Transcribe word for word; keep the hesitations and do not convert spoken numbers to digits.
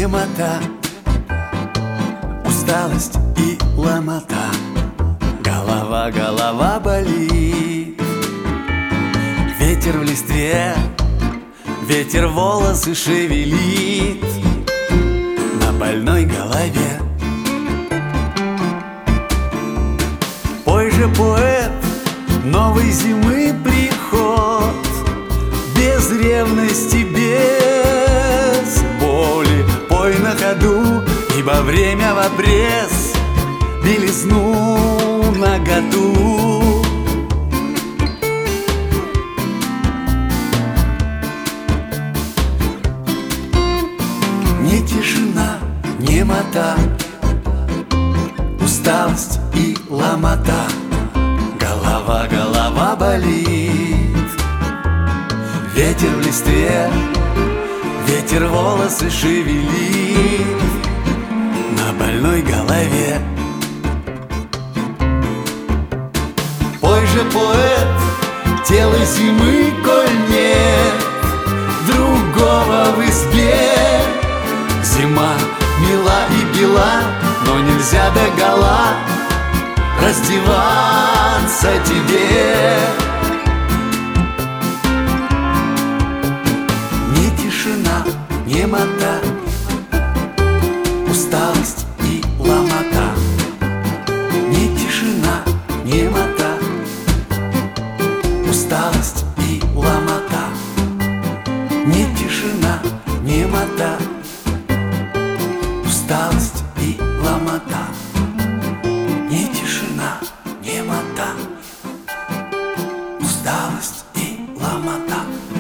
немота, усталость и ломота. Голова, голова болит. Ветер в листве, ветер волосы шевелит на больной голове. Пой же, поэт, новой зимы приход, без ревности, без боли. Пой на ходу, ибо время в обрез, белизну наготу. Не тишина, немота, усталость и ломота. Голова, голова болит. Ветер в листве, ветер волосы шевелит на больной голове. Пой же, поэт, тело зимы, коль нет другого в избе. Зима мила и бела, но нельзя догола раздеваться тебе. Не тишина, немота, усталость и ломота. Не тишина, немота, усталость и ломота. Не тишина, немота, усталость и ломота. Не тишина, немота, усталость и ломота.